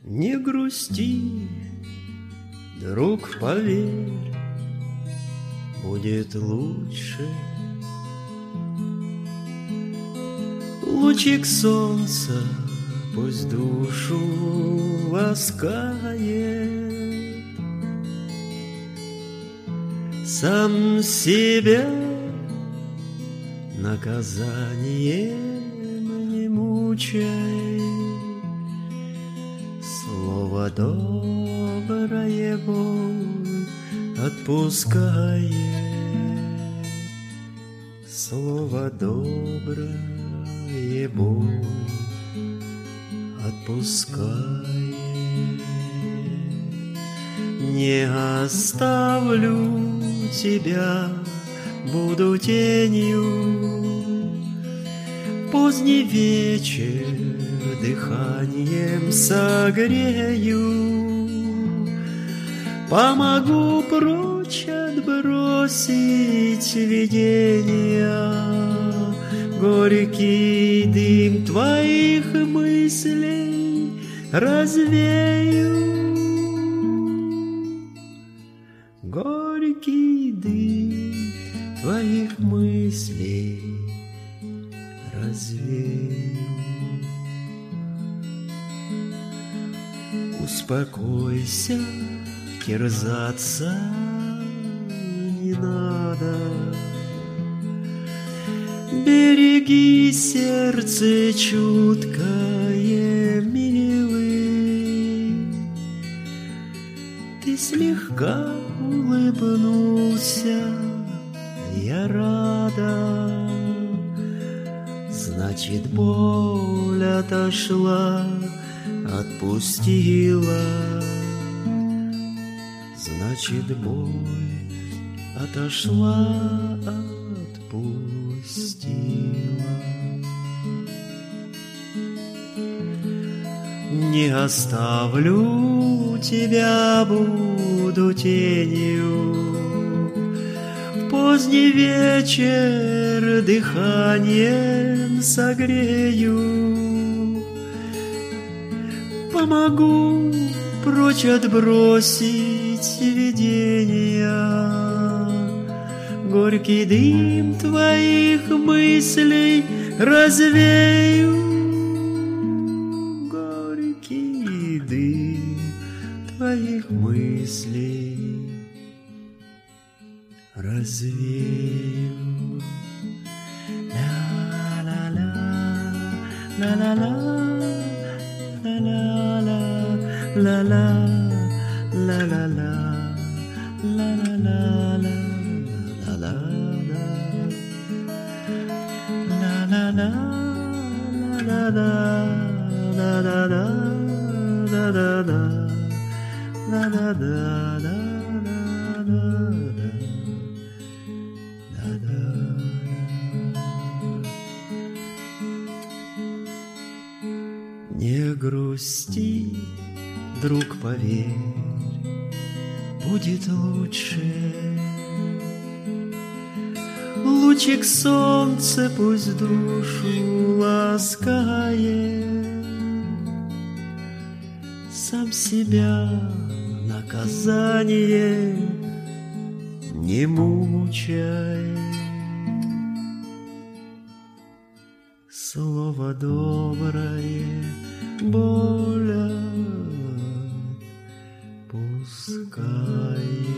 Не грусти, друг, поверь, будет лучше. Лучик солнца пусть душу ласкает, сам себя наказанием не мучай. Слово доброе боль отпускает, слово доброе боль отпускает. Не оставлю тебя, буду тенью, поздний вечер дыханием согрею, помогу прочь отбросить видения, горький дым твоих мыслей развею. Горький дым твоих мыслей развею. Успокойся, терзаться не надо. Береги сердце чуткое, милый. Ты слегка улыбнулся, я рада. Значит, боль отошла, отпустила. Значит, боль отошла, отпустила. Не оставлю тебя, буду тенью, в поздний вечер дыханием согрею, помогу прочь отбросить видения, горький дым твоих мыслей развею. Горький дым твоих мыслей развею. Ла-ла-ла, ла-ла-ла, ла-ла-ла, ла-ла, ла-ла-ла, ла-ла-ла, ла-ла-ла, ла-ла-ла, не грусти, друг, поверь, будет лучше. Лучик солнца пусть душу ласкает, сам себя наказание не мучай. Слово доброе боль отпускает.